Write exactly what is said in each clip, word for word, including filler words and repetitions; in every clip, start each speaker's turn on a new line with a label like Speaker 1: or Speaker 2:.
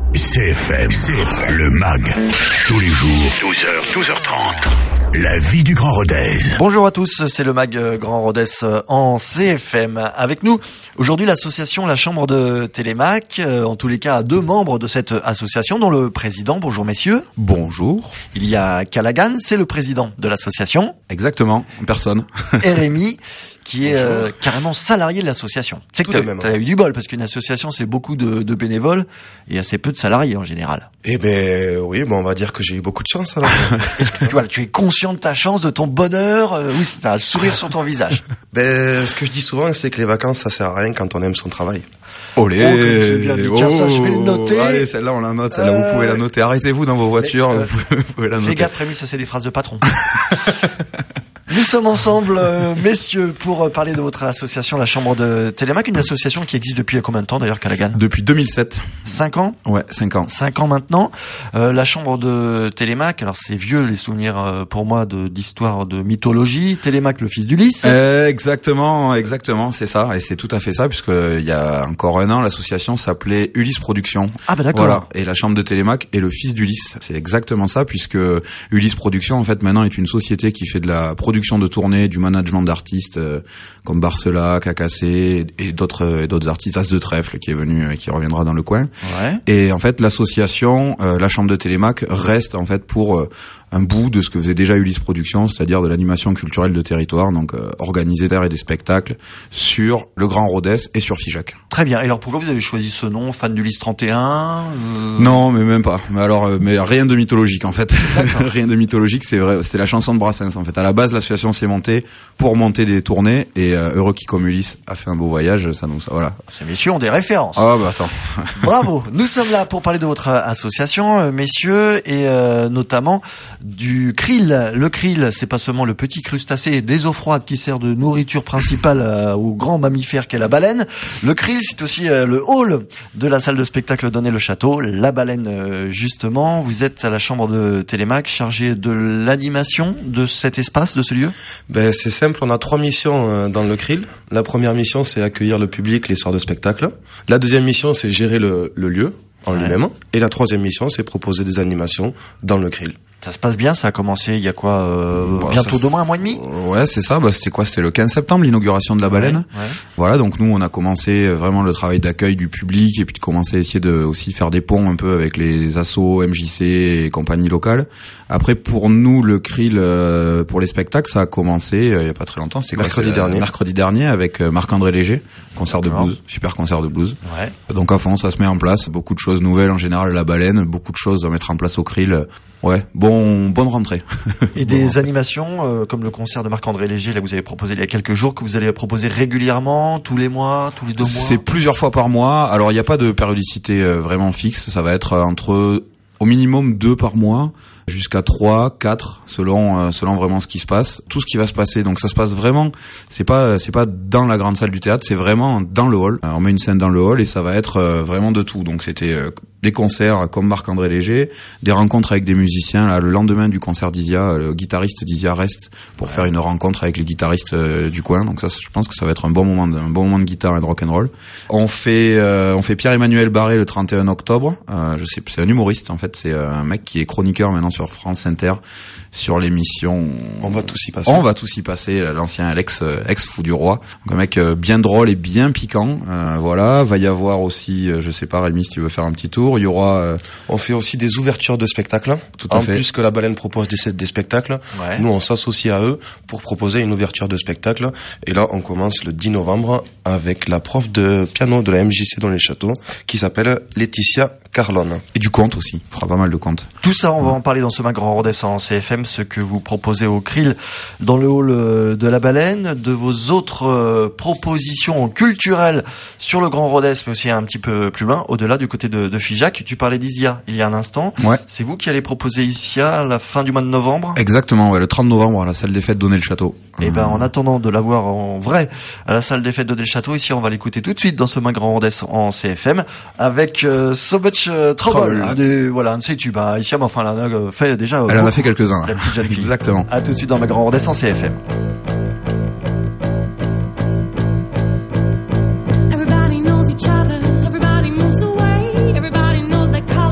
Speaker 1: C F M, le mag, tous les jours, douze heures, douze heures trente. La vie du Grand Rodez.
Speaker 2: Bonjour à tous, c'est le mag Grand Rodez en C F M. Avec nous, aujourd'hui, l'association La Chambre de Télémac. En tous les cas, à deux membres de cette association, dont le président. Bonjour messieurs.
Speaker 3: Bonjour.
Speaker 2: Il y a Callaghan, c'est le président de l'association.
Speaker 3: Exactement, personne.
Speaker 2: Et Rémi, qui est euh, carrément salarié de l'association. C'est que t'as, t'as eu du bol, parce qu'une association, c'est beaucoup de, de bénévoles et assez peu de salariés en général.
Speaker 4: Eh ben oui, bon, on va dire que j'ai eu beaucoup de chance alors.
Speaker 2: Est-ce que tu, vois, tu es conscient de ta chance, de ton bonheur? euh, Oui, t'as le sourire sur ton visage.
Speaker 4: Ben, ce que je dis souvent, c'est que les vacances, ça sert à rien quand on aime son travail.
Speaker 3: Olé.
Speaker 2: Oh, que c'est bien dit. Tiens,
Speaker 3: oh,
Speaker 2: ça, je vais le noter.
Speaker 3: Allez, celle-là, on la note. Celle-là,
Speaker 2: euh...
Speaker 3: vous pouvez la noter. Arrêtez-vous dans vos voitures.
Speaker 2: Mais, euh...
Speaker 3: vous, pouvez, vous pouvez la noter.
Speaker 2: Fais gaffe, Rémi, ça c'est des phrases de patron. Nous sommes ensemble, euh, messieurs, pour euh, parler de votre association, la Chambre de Télémac, une association qui existe depuis combien de temps d'ailleurs, Callaghan?
Speaker 3: Depuis deux mille sept.
Speaker 2: Cinq ans?
Speaker 3: Ouais, cinq ans.
Speaker 2: Cinq ans maintenant. Euh, la Chambre de Télémac, alors c'est vieux les souvenirs euh, pour moi de, d'histoire de mythologie. Télémac, le fils d'Ulysse.
Speaker 3: Euh, exactement, exactement, c'est ça, et c'est tout à fait ça, puisque il y a encore un an, l'association s'appelait Ulysse Productions.
Speaker 2: Ah bah d'accord.
Speaker 3: Voilà, et la Chambre de Télémac est le fils d'Ulysse. C'est exactement ça, puisque Ulysse Productions, en fait, maintenant est une société qui fait de la production de tournée, du management d'artistes euh, comme Barcela, Cacassé et d'autres et d'autres artistes, As de Trèfle qui est venu euh, qui reviendra dans le coin.
Speaker 2: Ouais.
Speaker 3: Et en fait l'association euh, la Chambre de Télémac reste en fait pour euh, un bout de ce que faisait déjà Ulysse Productions, c'est-à-dire de l'animation culturelle de territoire, donc euh, organiser des et des spectacles sur le Grand Rodez et sur Figeac.
Speaker 2: Très bien. Et alors pourquoi vous avez choisi ce nom, fan d'Ulysse trente et un euh...
Speaker 3: Non, mais même pas. Mais alors, euh, mais rien de mythologique en fait. Rien de mythologique, c'est vrai. C'était la chanson de Brassens en fait. À la base, l'association s'est montée pour monter des tournées et euh, heureux qui comme Ulysse a fait un beau voyage. Ça nous, ça, voilà.
Speaker 2: Ces messieurs ont des références.
Speaker 3: Ah bah attends.
Speaker 2: Bravo. Nous sommes là pour parler de votre association, euh, messieurs, et euh, notamment du krill. Le krill, c'est pas seulement le petit crustacé des eaux froides qui sert de nourriture principale euh, au grand mammifère qu'est la baleine. Le krill, c'est aussi euh, le hall de la salle de spectacle Donnet-le-Château, la baleine euh, justement. Vous êtes à la Chambre de Télémac, chargé de l'animation de cet espace, de ce lieu.
Speaker 4: Ben c'est simple, on a trois missions euh, dans le krill. La première mission, c'est accueillir le public les soirs de spectacle. La deuxième mission, c'est gérer le, le lieu en ouais. lui-même. Et la troisième mission, c'est proposer des animations dans le krill.
Speaker 2: Ça se passe bien, ça a commencé il y a quoi, euh, bah, bientôt deux mois, un mois et demi?
Speaker 3: Ouais, c'est ça, bah, c'était quoi? C'était le quinze septembre, l'inauguration de la baleine.
Speaker 2: Ouais, ouais.
Speaker 3: Voilà, donc nous, on a commencé vraiment le travail d'accueil du public et puis de commencer à essayer de aussi faire des ponts un peu avec les assos, M J C et compagnies locales. Après, pour nous, le krill, euh, pour les spectacles, ça a commencé euh, il y a pas très longtemps. C'était quoi?
Speaker 4: Mercredi dernier.
Speaker 3: Euh, mercredi dernier avec euh, Marc-André Léger, concert
Speaker 2: D'accord.
Speaker 3: de blues, super concert de blues.
Speaker 2: Ouais.
Speaker 3: Donc à fond, ça se met en place. Beaucoup de choses nouvelles en général, la baleine, beaucoup de choses à mettre en place au krill. Ouais, bon, bonne rentrée.
Speaker 2: Et des bon. animations euh, comme le concert de Marc-André Léger, là vous avez proposé il y a quelques jours, que vous allez proposer régulièrement, tous les mois, tous les deux mois.
Speaker 3: C'est plusieurs fois par mois. Alors il n'y a pas de périodicité euh, vraiment fixe. Ça va être entre au minimum deux par mois, jusqu'à trois, quatre, selon euh, selon vraiment ce qui se passe, tout ce qui va se passer. Donc ça se passe vraiment. C'est pas c'est pas dans la grande salle du théâtre, c'est vraiment dans le hall. Alors, on met une scène dans le hall et ça va être euh, vraiment de tout. Donc c'était euh, des concerts comme Marc-André Léger, des rencontres avec des musiciens. Là, le lendemain du concert d'Isia, le guitariste d'Isia reste pour ouais. faire une rencontre avec les guitaristes euh, du coin. Donc ça, je pense que ça va être un bon moment, de, un bon moment de guitare et de rock and roll. On fait, euh, on fait Pierre-Emmanuel Barré le trente et un octobre. Euh, je sais, c'est un humoriste en fait. C'est un mec qui est chroniqueur maintenant sur France Inter sur l'émission.
Speaker 4: On va tous y passer.
Speaker 3: On va tous y passer. L'ancien Alex, ex fou du roi. Donc un mec bien drôle et bien piquant. Euh, voilà. Va y avoir aussi, je sais pas, Rémi, si tu veux faire un petit tour. Il y aura. Euh...
Speaker 4: On fait aussi des ouvertures de spectacles.
Speaker 3: Tout à
Speaker 4: en
Speaker 3: fait.
Speaker 4: plus que la baleine propose des, des spectacles, ouais. nous on s'associe à eux pour proposer une ouverture de spectacle. Et là, on commence le dix novembre avec la prof de piano de la M J C dans les châteaux qui s'appelle Laetitia Carlone.
Speaker 3: Et du conte aussi. Il fera pas mal de contes.
Speaker 2: Tout ça, on va en parler dans ce mag Grand Rodez en C F M, ce que vous proposez au krill dans le hall de la baleine, de vos autres euh, propositions culturelles sur le Grand Rodez, mais aussi un petit peu plus loin, au-delà du côté de, de Figeac. Tu parlais d'Isia il y a un instant.
Speaker 3: Ouais.
Speaker 2: C'est vous qui allez proposer Isia à la fin du mois de novembre?
Speaker 3: Exactement, ouais, le trente novembre à la salle des fêtes Donnet-le-Château.
Speaker 2: Et ben, en attendant de la voir en vrai à la salle des fêtes Donnet-le-Château, ici, on va l'écouter tout de suite dans ce mag Grand Rodez en C F M avec euh, So Much uh, Trouble. Un des, voilà, un de ces tubes. Hein, ici, mais enfin, elle en a fait déjà.
Speaker 3: Elle en a fait quelques-uns.
Speaker 2: La petite jeune fille.
Speaker 3: Exactement.
Speaker 2: À tout de suite dans mag Grand Rodez en C F M.
Speaker 5: Everybody knows each other. Everybody moves away. Everybody knows they call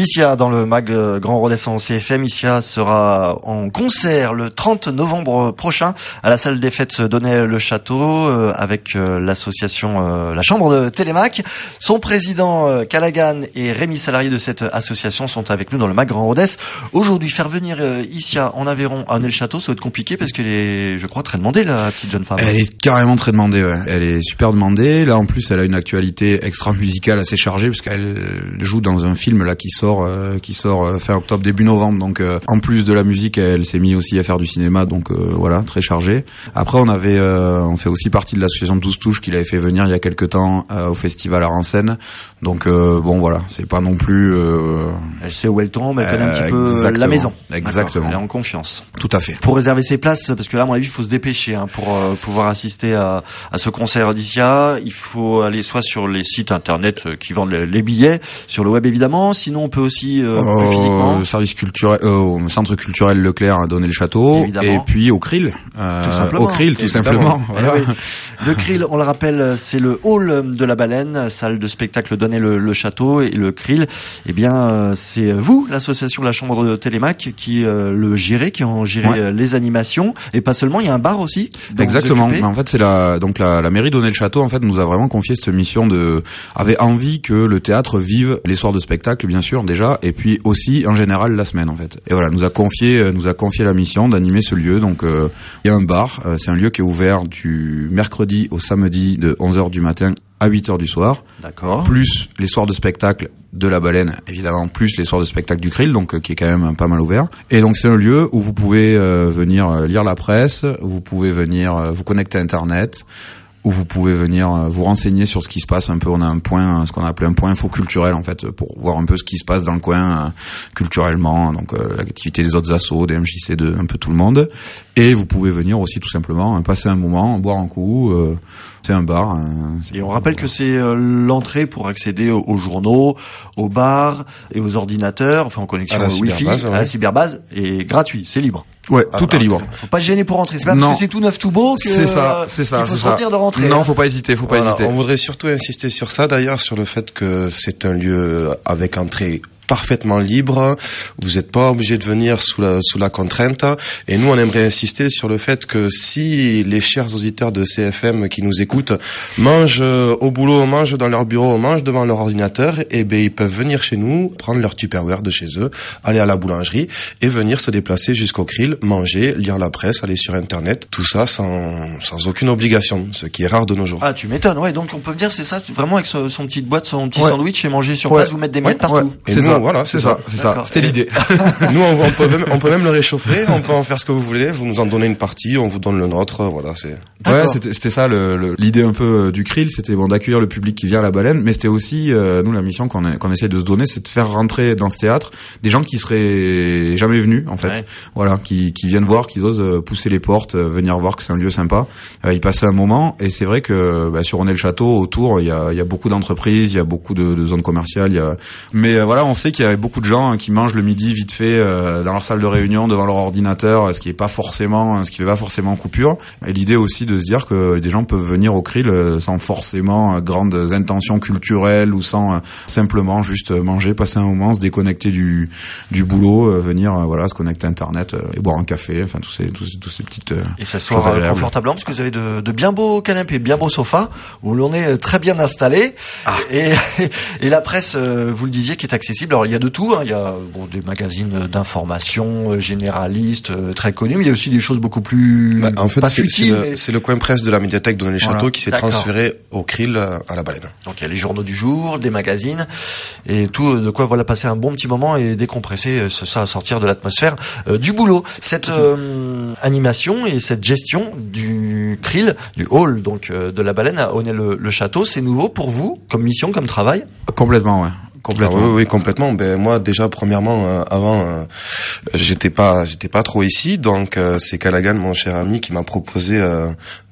Speaker 2: Isia dans le mag Grand Rodez en C F M. Isia sera en concert le trente novembre prochain à la salle des fêtes d'Aunay-le-Château euh, avec euh, l'association euh, la Chambre de Télémac. Son président euh, Callaghan et Rémi, salarié de cette association, sont avec nous dans le mag Grand Rodez. Aujourd'hui, faire venir euh, Isia en Aveyron à Aunay-le-Château, ça va être compliqué parce qu'elle est, je crois, très demandée, la petite jeune femme.
Speaker 3: Elle est carrément très demandée, ouais. Elle est super demandée. Là, en plus, elle a une actualité extra-musicale assez chargée parce qu'elle joue dans un film là qui sort, euh, qui sort euh, fin octobre, début novembre. Donc, euh, en plus de la musique, elle s'est mise aussi à faire du cinéma. Donc, euh, voilà, très chargée. Après, on avait, euh, on fait aussi partie de l'association douze Touches qui l'avait fait venir il y a quelques temps euh, au festival à Rancennes. Donc, euh, bon, voilà, c'est pas non plus. Euh,
Speaker 2: elle sait où elle tombe, elle connaît un petit peu
Speaker 3: exactement,
Speaker 2: la maison.
Speaker 3: Exactement.
Speaker 2: Elle est en confiance.
Speaker 3: Tout à fait.
Speaker 2: Pour réserver ses places, parce que là, à mon avis, il faut se dépêcher hein, pour euh, pouvoir assister à, à ce concert d'Isia. Il faut aller soit sur les sites internet qui vendent les, les billets, sur le web évidemment. Sinon, on peut aussi euh,
Speaker 3: euh,
Speaker 2: plus physiquement.
Speaker 3: Service culturel, euh, au centre culturel Leclerc à Aunay-le-Château,
Speaker 2: évidemment.
Speaker 3: Et puis au Krill, euh,
Speaker 2: tout simplement.
Speaker 3: au Krill, tout évidemment. simplement. Voilà.
Speaker 2: Eh oui. Le Krill, on le rappelle, c'est le hall de la Baleine, salle de spectacle d'Aunay-le-Château, et le Krill, eh bien, c'est vous, l'association de la Chambre de Télémac, qui euh, le gérez, qui en gérez ouais. les animations, et pas seulement, il y a un bar aussi.
Speaker 3: Exactement. En fait, c'est la donc la, la mairie d'Aunay-le-Château en fait nous a vraiment confié cette mission de avait envie que le théâtre vive les soirs de spectacle bien sûr déjà et puis aussi en général la semaine en fait. Et voilà, nous a confié nous a confié la mission d'animer ce lieu. Donc euh, il y a un bar, euh, c'est un lieu qui est ouvert du mercredi au samedi de onze heures du matin à huit heures du soir.
Speaker 2: D'accord.
Speaker 3: Plus les soirs de spectacle de la Baleine, évidemment, plus les soirs de spectacle du Krill, donc euh, qui est quand même pas mal ouvert. Et donc c'est un lieu où vous pouvez euh, venir euh, lire la presse, où vous pouvez venir euh, vous connecter à Internet, où vous pouvez venir euh, vous renseigner sur ce qui se passe un peu. On a un point, ce qu'on a appelé un point info culturel en fait, pour voir un peu ce qui se passe dans le coin euh, culturellement, donc euh, l'activité des autres assos, des M J C, de un peu tout le monde. Et vous pouvez venir aussi tout simplement passer un moment, boire un coup. Euh, c'est un bar. Euh,
Speaker 2: et on rappelle que c'est euh, l'entrée pour accéder aux, aux journaux, aux bars et aux ordinateurs, enfin en connexion
Speaker 4: à la
Speaker 2: Wi-Fi,
Speaker 4: cyberbase,
Speaker 2: à
Speaker 4: ouais.
Speaker 2: la cyberbase, et gratuit, c'est libre.
Speaker 3: Ouais, ah, tout ah, est libre.
Speaker 2: Faut pas se gêner pour rentrer. C'est pas
Speaker 3: non.
Speaker 2: parce que c'est tout neuf, tout beau que
Speaker 3: c'est ça, c'est ça,
Speaker 2: qu'il faut
Speaker 3: c'est
Speaker 2: se sentir
Speaker 3: ça.
Speaker 2: de rentrer.
Speaker 3: Non, faut pas hésiter, faut pas
Speaker 4: voilà,
Speaker 3: hésiter.
Speaker 4: On voudrait surtout insister sur ça d'ailleurs, sur le fait que c'est un lieu avec entrée parfaitement libre. Vous n'êtes pas obligé de venir sous la sous la contrainte. Et nous, on aimerait insister sur le fait que si les chers auditeurs de C F M qui nous écoutent mangent au boulot, mangent dans leur bureau, mangent devant leur ordinateur, eh ben ils peuvent venir chez nous, prendre leur Tupperware de chez eux, aller à la boulangerie et venir se déplacer jusqu'au Krill, manger, lire la presse, aller sur Internet. Tout ça sans sans aucune obligation, ce qui est rare de nos jours.
Speaker 2: Ah, tu m'étonnes. Ouais, donc on peut venir, c'est ça, vraiment avec son, son petite boîte, son petit
Speaker 3: ouais.
Speaker 2: sandwich et manger sur
Speaker 3: ouais.
Speaker 2: place, vous mettre des miettes
Speaker 3: ouais.
Speaker 2: partout.
Speaker 3: Ouais. C'est ça. Voilà, c'est ça, c'est ça. C'était l'idée.
Speaker 4: Nous, on, on peut même, on peut même le réchauffer, on peut en faire ce que vous voulez. Vous nous en donnez une partie, on vous donne le nôtre. Voilà, c'est.
Speaker 3: Ouais, c'était, c'était ça le, le, l'idée un peu du Krill, c'était bon d'accueillir le public qui vient à la Baleine, mais c'était aussi euh, nous la mission qu'on, a, qu'on essaie de se donner, c'est de faire rentrer dans ce théâtre des gens qui seraient jamais venus en fait. Ouais. Voilà, qui, qui viennent voir, qui osent pousser les portes, venir voir que c'est un lieu sympa. Euh, y passer un moment, et c'est vrai que bah, sur Aunay-le-Château, autour, il y a, il y a beaucoup d'entreprises, il y a beaucoup de, de zones commerciales, il y a. Mais euh, voilà, on sait qu'il y a beaucoup de gens hein, qui mangent le midi vite fait euh, dans leur salle de réunion devant leur ordinateur, ce qui est pas forcément, ce qui fait pas forcément coupure. Et l'idée aussi de se dire que des gens peuvent venir au Krill sans forcément grandes intentions culturelles ou sans euh, simplement juste manger, passer un moment, se déconnecter du du boulot, euh, venir euh, voilà se connecter à Internet euh, et boire un café, enfin tous ces tous ces, tous ces petites euh,
Speaker 2: et s'asseoir confortablement parce que vous avez de, de bien beaux canapés, bien beaux sofas où l'on est très bien installé ah. et et la presse, euh, vous le disiez, qui est accessible. Alors il y a de tout, hein. Il y a bon, des magazines d'information euh, généralistes euh, très connus, mais il y a aussi des choses beaucoup plus
Speaker 4: bah, en fait
Speaker 2: pas
Speaker 4: c'est,
Speaker 2: futiles,
Speaker 4: c'est, le,
Speaker 2: mais...
Speaker 4: c'est le coin presse de la médiathèque d'Aunay-le-Château voilà. qui s'est D'accord. transféré au Krill à la Baleine.
Speaker 2: Donc il y a les journaux du jour, des magazines et tout de quoi voilà passer un bon petit moment et décompresser, c'est ça, sortir de l'atmosphère euh, du boulot. Cette euh, animation et cette gestion du Krill, du hall donc euh, de la Baleine à Aunay-le-Château, c'est nouveau pour vous comme mission, comme travail?
Speaker 3: Complètement, ouais. Complètement.
Speaker 4: Ah oui, oui, complètement. Ben moi déjà premièrement euh, avant euh, j'étais pas j'étais pas trop ici, donc euh, c'est Callaghan, mon cher ami, qui m'a proposé euh,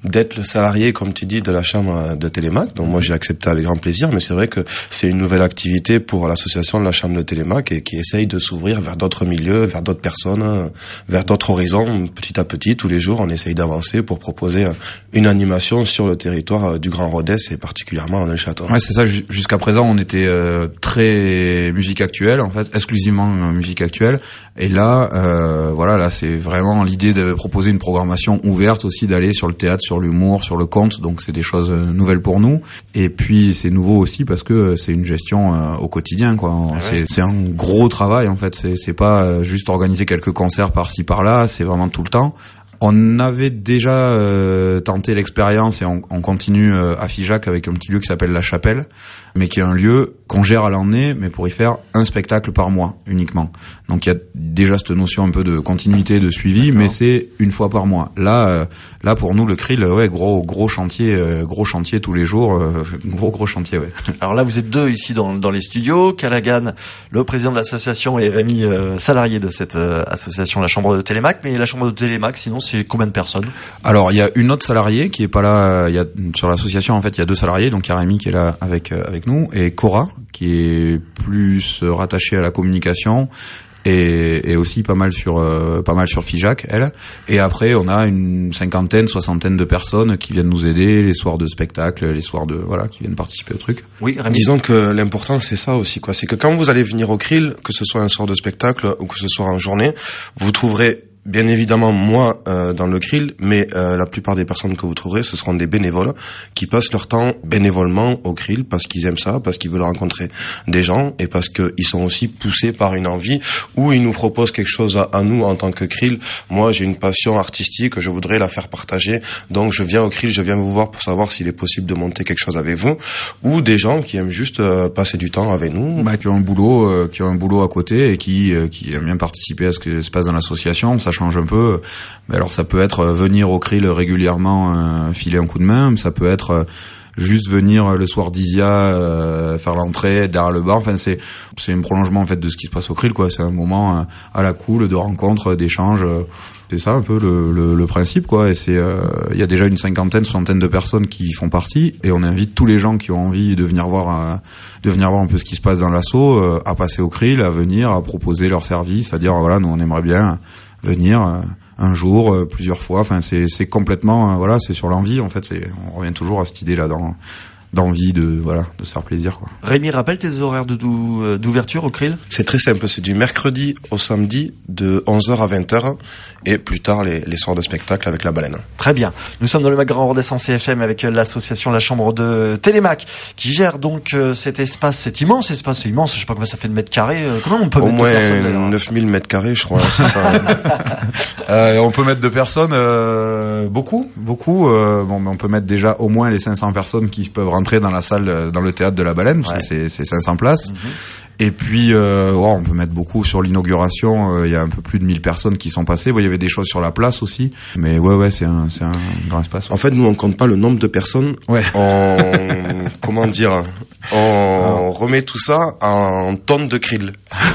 Speaker 4: d'être le salarié, comme tu dis, de la chambre de Télémac. Donc moi j'ai accepté avec grand plaisir, mais c'est vrai que c'est une nouvelle activité pour l'association de la chambre de Télémac et qui essaye de s'ouvrir vers d'autres milieux, vers d'autres personnes, vers d'autres horizons. Petit à petit, tous les jours, on essaye d'avancer pour proposer une animation sur le territoire du Grand Rodez et particulièrement en Neufchâteau.
Speaker 3: Ouais, c'est ça. Jusqu'à présent, on était euh, très musique actuelle, en fait, exclusivement musique actuelle. Et là, euh, voilà, là, c'est vraiment l'idée de proposer une programmation ouverte aussi, d'aller sur le théâtre, sur l'humour, sur le conte. Donc, c'est des choses nouvelles pour nous. Et puis, c'est nouveau aussi parce que c'est une gestion euh, au quotidien, quoi. Ah c'est, ouais. c'est un gros travail, en fait. C'est, c'est pas juste organiser quelques concerts par-ci, par-là. C'est vraiment tout le temps. On avait déjà euh, tenté l'expérience et on, on continue euh, à Figeac avec un petit lieu qui s'appelle La Chapelle, mais qui est un lieu qu'on gère à l'année, mais pour y faire un spectacle par mois uniquement. Donc il y a déjà cette notion un peu de continuité, de suivi, D'accord. mais c'est une fois par mois. Là, euh, là pour nous le Krill, ouais, gros gros chantier, euh, gros chantier tous les jours, euh, gros gros chantier, ouais.
Speaker 2: Alors là, vous êtes deux ici dans dans les studios, Callaghan, le président de l'association, et Rémi, euh, salarié de cette euh, association, la Chambre de Télémac. Mais la Chambre de Télémac, sinon, c'est combien de personnes?
Speaker 3: Alors il y a une autre salariée qui est pas là. Il y a sur l'association en fait il y a deux salariés, donc il y a Rémi qui est là avec euh, avec nous et Cora qui est plus rattachée à la communication et, et aussi pas mal sur euh, pas mal sur Figeac elle. Et après on a une cinquantaine, soixantaine de personnes qui viennent nous aider les soirs de spectacle, les soirs de voilà qui viennent participer au truc.
Speaker 4: Oui, Rémi. Disons que l'important c'est ça aussi quoi, c'est que quand vous allez venir au Krill, que ce soit un soir de spectacle ou que ce soit en journée, vous trouverez bien évidemment moi euh, dans le Krill, mais euh, la plupart des personnes que vous trouverez, ce seront des bénévoles qui passent leur temps bénévolement au Krill parce qu'ils aiment ça, parce qu'ils veulent rencontrer des gens et parce qu'ils sont aussi poussés par une envie ou ils nous proposent quelque chose à, à nous en tant que Krill. Moi, j'ai une passion artistique, je voudrais la faire partager, donc je viens au Krill, je viens vous voir pour savoir s'il est possible de monter quelque chose avec vous, ou des gens qui aiment juste euh, passer du temps avec nous.
Speaker 3: Bah, qui ont un boulot, euh, qui ont un boulot à côté et qui euh, qui aiment bien participer à ce qui se passe dans l'association. Ça change un peu. Mais alors ça peut être venir au Krill régulièrement, euh, filer un coup de main, ça peut être euh, juste venir le soir d'Isia, euh, faire l'entrée derrière le bar. Enfin c'est c'est un prolongement en fait de ce qui se passe au Krill quoi. C'est un moment euh, à la cool de rencontre, d'échange. Euh, c'est ça un peu le, le, le principe quoi. Et c'est il euh, y a déjà une cinquantaine, soixantaine de personnes qui font partie et on invite tous les gens qui ont envie de venir voir euh, de venir voir un peu ce qui se passe dans l'asso, euh, à passer au Krill, à venir, à proposer leurs services, à dire voilà nous on aimerait bien venir euh, un jour, euh, plusieurs fois. Enfin, c'est c'est complètement euh, voilà, c'est sur l'envie en fait. C'est on revient toujours à cette idée là dans d'envie de voilà de se faire plaisir quoi.
Speaker 2: Rémi, rappelle tes horaires de dou, d'ouverture au Krill.
Speaker 4: C'est très simple, c'est du mercredi au samedi de onze heures à vingt heures et plus tard les, les soirs de spectacle avec la baleine.
Speaker 2: Très bien. Nous sommes dans le Mag Grand Rodez en C F M avec l'association La Chambre de Télémac qui gère donc euh, cet espace, cet immense espace, c'est immense, je sais pas combien ça fait de mètres carrés. Euh, comment on peut
Speaker 4: au
Speaker 2: mettre
Speaker 4: moins
Speaker 2: de personnes,
Speaker 4: neuf mille mètres carrés je crois, c'est ça.
Speaker 3: euh, on peut mettre de personnes euh, beaucoup, beaucoup euh, bon mais on peut mettre déjà au moins les cinq cents personnes qui peuvent rentrer dans la salle, dans le théâtre de la Baleine, parce ouais. que c'est, c'est cinq cents places. Mm-hmm. Et puis, euh, oh, on peut mettre beaucoup sur l'inauguration. Il euh, y a un peu plus de mille personnes qui sont passées. Bon, il y avait des choses sur la place aussi. Mais ouais, ouais, c'est un, c'est un grand espace. Ouais.
Speaker 4: En fait, nous, on compte pas le nombre de personnes.
Speaker 3: Ouais.
Speaker 4: On, comment dire, on ah. remet tout ça en tonnes de krill.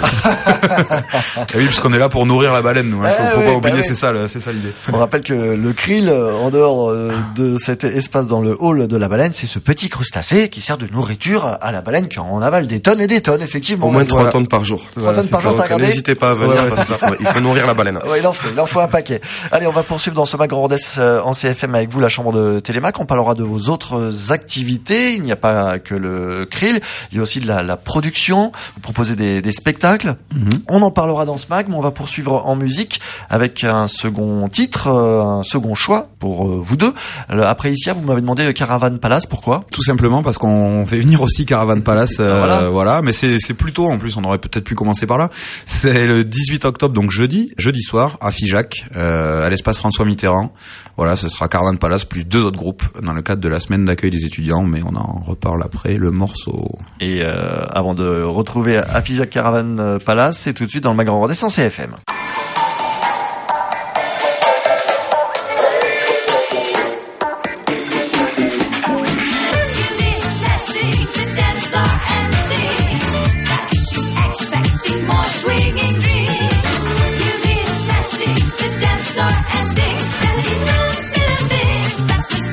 Speaker 3: Et oui, parce qu'on est là pour nourrir la baleine, nous. Hein. Faut, faut oui, pas oublier, bah oui. c'est ça, c'est ça l'idée.
Speaker 2: On rappelle que le krill, en dehors de cet espace dans le hall de la baleine, c'est ce petit crustacé qui sert de nourriture à la baleine qui en avale des tonnes et des tonnes, effectivement.
Speaker 4: Au moins trois voilà. tonnes par jour.
Speaker 2: trois voilà, tonnes par jour, t'as regardé ?
Speaker 4: N'hésitez pas à venir, ouais, ouais, parce qu'il faut, il faut nourrir la baleine.
Speaker 2: Ouais, il en faut, il en faut un paquet. Allez, on va poursuivre dans ce Mag Grand Rodez en C F M avec vous, la Chambre de Télémac. On parlera de vos autres activités. Il n'y a pas que le krill, il y a aussi de la, la production. Vous proposez des, des spectacles. Mm-hmm. On en parlera dans ce mag, mais on va poursuivre en musique avec un second titre, un second choix pour vous deux. Après Isia, vous m'avez demandé Caravan Palace. Pourquoi ?
Speaker 3: Tout simplement parce qu'on fait venir aussi Caravan Palace. Euh, voilà. voilà, mais c'est, c'est plus tôt en plus. On aurait peut-être pu commencer par là. C'est le dix-huit octobre, donc jeudi, jeudi soir, à Figeac, euh, à l'espace François Mitterrand. Voilà, ce sera Caravan Palace plus deux autres groupes dans le cadre de la semaine d'accueil des étudiants, mais on en reparle après le morceau.
Speaker 2: Et euh, avant de retrouver à Figeac Caravan Palace, c'est tout de suite dans le Mag Grand Rodez en C F M.
Speaker 5: That was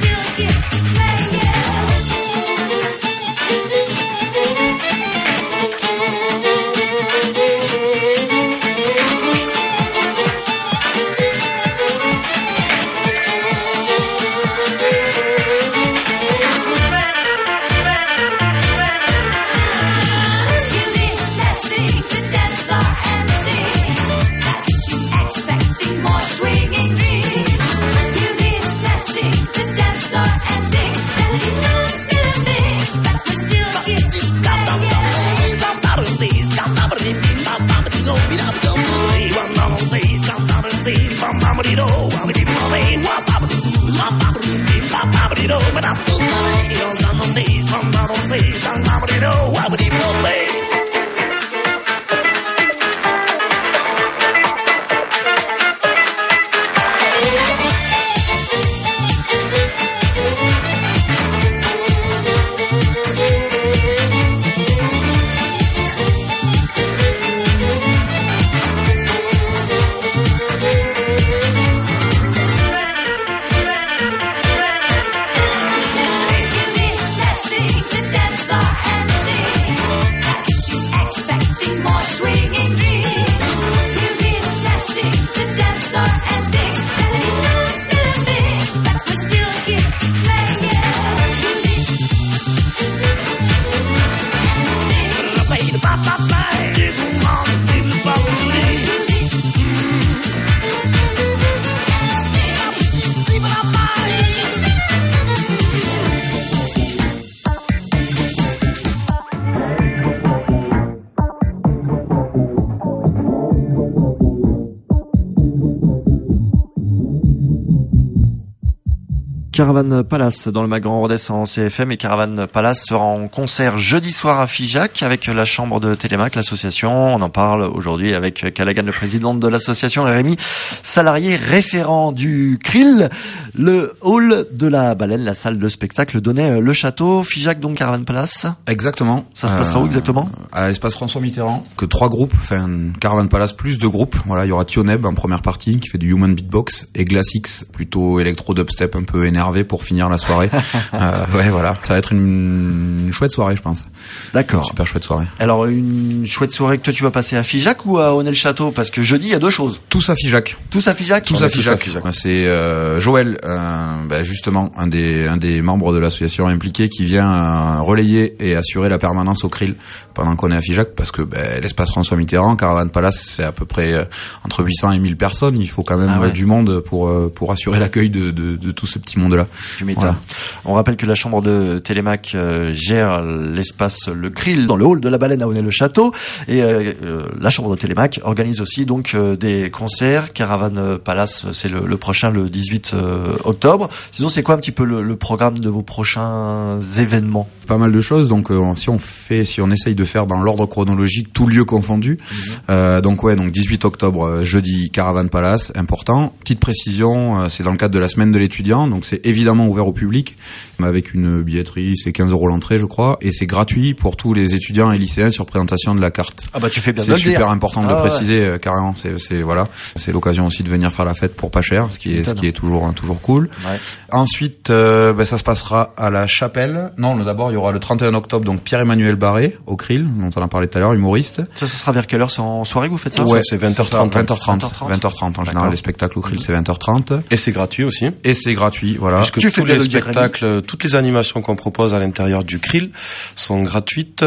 Speaker 2: Caravan Palace dans le Mag Grand Rodez en C F M, et Caravan Palace sera en concert jeudi soir à Figeac avec la chambre de Télémac, l'association. On en parle aujourd'hui avec Callaghan, le président de l'association, et Rémi, salarié référent du C R I L. Le hall de la Baleine, la salle de spectacle, donnait le château. Figeac, donc Caravan Palace.
Speaker 3: Exactement.
Speaker 2: Ça se passera
Speaker 3: euh,
Speaker 2: où exactement?
Speaker 3: À l'espace François Mitterrand. Que trois groupes, enfin Caravan Palace plus deux groupes. Voilà, il y aura Tioneb en première partie qui fait du human beatbox, et Glassix plutôt électro dubstep un peu énervé pour finir la soirée. euh, ouais, voilà, ça va être une, une chouette soirée, je pense.
Speaker 2: D'accord.
Speaker 3: Une super chouette soirée.
Speaker 2: Alors une chouette soirée que toi tu vas passer à Figeac ou à Honnay-le-Château, parce que jeudi il y a deux choses.
Speaker 3: Tous à Figeac.
Speaker 2: Tous à Figeac.
Speaker 3: Tous à Figeac. C'est euh, Joël, euh, ben justement un des un des membres de l'association impliquée, qui vient euh, relayer et assurer la permanence au C R I L pendant qu'on est à Figeac, parce que ben, l'espace François Mitterrand, Caravan Palace, c'est à peu près euh, entre huit cents et mille personnes. Il faut quand même ah ouais. euh, du monde pour euh, pour assurer l'accueil de, de de tout ce petit monde-là.
Speaker 2: Tu m'étonnes. Voilà. On rappelle que la chambre de Télémac euh, gère l'espace le C R I L dans le hall de la Baleine à Honnay-le-Château, et euh, euh, la chambre de Télémac organise aussi donc euh, des concerts. Caravan Palace, c'est le, le prochain, le dix-huit euh, octobre. Sinon, c'est quoi un petit peu le, le programme de vos prochains événements?
Speaker 3: Pas mal de choses. Donc, euh, si on fait, si on essaye de faire dans l'ordre chronologique, tout lieu confondu. Mmh. Euh, donc ouais, donc dix-huit octobre, euh, jeudi, Caravan Palace, important. Petite précision, euh, c'est dans le cadre de la semaine de l'étudiant, donc c'est évidemment ouvert au public, mais avec une billetterie, c'est quinze euros l'entrée, je crois, et c'est gratuit pour tous les étudiants et lycéens sur présentation de la carte.
Speaker 2: Ah bah tu fais bien de
Speaker 3: le
Speaker 2: le dire.
Speaker 3: C'est super important de
Speaker 2: ah
Speaker 3: le
Speaker 2: ouais.
Speaker 3: préciser, euh, carrément. C'est, c'est voilà, c'est l'occasion aussi de venir faire la fête pour pas cher, ce qui est, ce qui est toujours, hein, toujours cool.
Speaker 2: Ouais.
Speaker 3: Ensuite, euh, ben, ça se passera à la Chapelle. Non, d'abord il y aura le trente et un octobre, donc Pierre-Emmanuel Barré au C R I L, dont on a parlé tout à l'heure, humoriste.
Speaker 2: Ça, ça sera vers quelle heure? C'est en soirée que vous faites ça?
Speaker 3: Ouais,
Speaker 4: ça, c'est vingt heures trente.
Speaker 3: vingt heures trente. vingt heures trente. En général, les spectacles au C R I L, c'est vingt heures trente.
Speaker 4: Et c'est gratuit aussi.
Speaker 3: Et c'est gratuit, voilà.
Speaker 4: Puisque
Speaker 2: tu
Speaker 4: tous
Speaker 2: fais
Speaker 4: les spectacles, toutes les animations qu'on propose à l'intérieur du C R I L sont gratuites,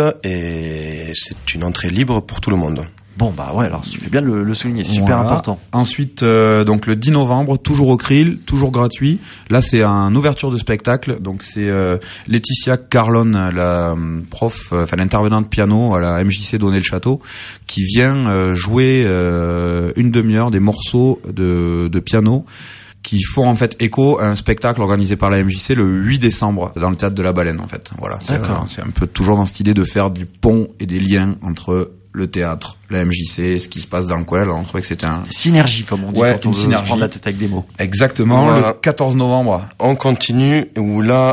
Speaker 4: et c'est une entrée libre pour tout le monde.
Speaker 2: Bon bah ouais, alors tu fais bien de le, le souligner, super
Speaker 3: voilà.
Speaker 2: important.
Speaker 3: Ensuite, euh, donc le dix novembre, toujours au C R I L, toujours gratuit. Là, c'est une ouverture de spectacle. Donc c'est euh, Laetitia Carlon, la euh, prof, enfin euh, l'intervenante piano à la M J C d'Honnay-le-Château, qui vient euh, jouer euh, une demi-heure des morceaux de, de piano qui font en fait écho à un spectacle organisé par la M J C le huit décembre dans le théâtre de la Baleine, en fait. Voilà, c'est, euh, c'est un peu toujours dans cette idée de faire du pont et des liens entre le théâtre, la M J C, ce qui se passe dans le coin. Alors on trouvait que c'était un
Speaker 2: synergie, comme on dit,
Speaker 3: ouais,
Speaker 2: quand on veut se prendre la tête avec des mots.
Speaker 3: Exactement. Voilà. Le quatorze novembre,
Speaker 4: on continue, où là,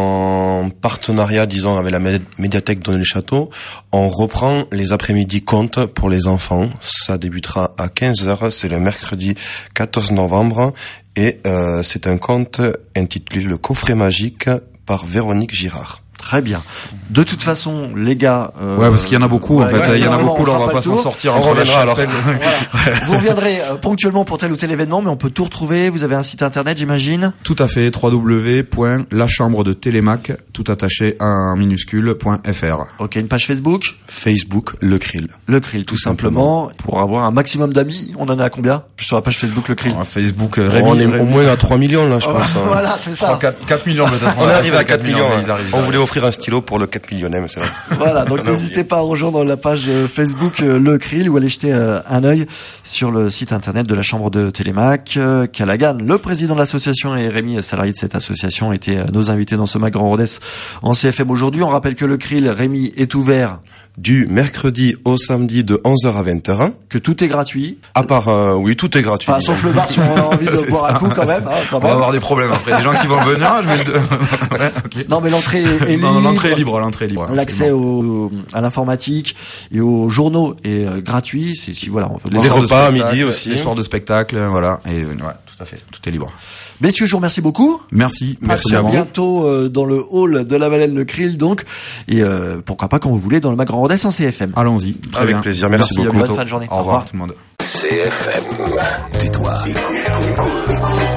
Speaker 4: en partenariat, disons, avec la médiathèque d'Honnay-le-Château, on reprend les après-midi contes pour les enfants. Ça débutera à quinze heures, c'est le mercredi quatorze novembre, et euh, c'est un conte intitulé Le coffret magique par Véronique Girard.
Speaker 2: Très bien. De toute façon, les gars... Euh,
Speaker 3: ouais, parce qu'il y en a beaucoup, ouais, en fait. Ouais, il y en a beaucoup, là, on va pas s'en sortir.
Speaker 4: On reviendra, alors.
Speaker 2: Voilà. Vous reviendrez euh, ponctuellement pour tel ou tel événement, mais on peut tout retrouver. Vous avez un site internet, j'imagine?
Speaker 3: Tout à fait. w w w point la chambre de télémac, tout attaché à un minuscule, .fr.
Speaker 2: Ok, une page Facebook?
Speaker 4: Facebook, le C R I L.
Speaker 2: Le C R I L, tout, tout simplement. simplement. Pour avoir un maximum d'amis, on en est à combien? Sur la page Facebook, le C R I L.
Speaker 3: Oh, Facebook,
Speaker 4: euh,
Speaker 3: Rémi,
Speaker 4: on est
Speaker 3: Rémi.
Speaker 4: au moins à trois millions, là, je oh, pense.
Speaker 2: Voilà, c'est ça.
Speaker 3: quatre millions, peut-être.
Speaker 4: On arrive à quatre millions. On voulait offrir un stylo pour le quatre millionième, c'est vrai.
Speaker 2: Voilà, donc n'hésitez pas à rejoindre la page Facebook euh, le C R I L, ou aller jeter euh, un œil sur le site internet de la chambre de Télémac. Euh, Callaghan, le président de l'association, et Rémi, salarié de cette association, étaient euh, nos invités dans ce Mag Grand Rodez en C F M aujourd'hui. On rappelle que le C R I L, Rémi, est ouvert
Speaker 4: du mercredi au samedi de onze heures à vingt heures.
Speaker 2: Que tout est gratuit.
Speaker 4: À part, euh, oui, tout est gratuit.
Speaker 2: Enfin, sauf le bar, si on a envie de boire ça. Un coup quand même. Hein, quand
Speaker 3: on même. Va avoir des problèmes après. Des gens qui vont venir. Je vais...
Speaker 2: ouais, okay. Non, mais l'entrée est libre.
Speaker 3: Non, l'entrée est libre. L'entrée est libre.
Speaker 2: L'accès au, à l'informatique et aux journaux est euh, gratuit. C'est si voilà. On
Speaker 4: veut les repas à midi aussi.
Speaker 3: Les soirs de spectacle, voilà. Et ouais, tout à fait. Tout est libre.
Speaker 2: Messieurs, je vous remercie beaucoup.
Speaker 3: Merci.
Speaker 2: Merci à vous. Bientôt euh, dans le hall de la Baleine, le C R I L, donc. Et euh, pourquoi pas quand vous voulez dans le Mag Grand Rodez en C F M.
Speaker 3: Allons-y.
Speaker 4: Très Avec bien. plaisir. Merci, Merci beaucoup.
Speaker 2: Bonne fin de journée.
Speaker 3: Au revoir, Au revoir tout le monde.
Speaker 1: C F M. Tais-toi. Écoute. Écoute.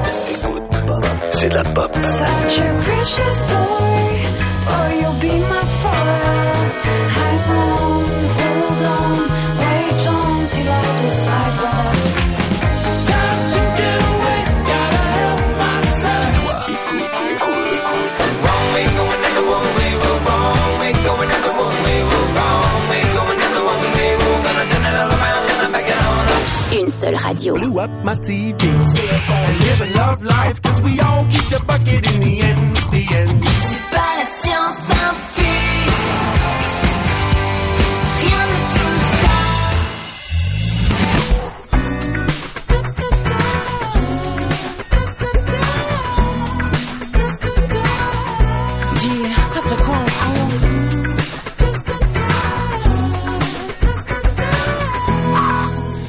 Speaker 1: Écoute. C'est de la pop. Such a precious story. Or you'll be my fire. Hang on, hold on, wait on till I decide what.
Speaker 5: seule radio.
Speaker 6: Blew up my T V and live and love life, cause we all keep the bucket in the end.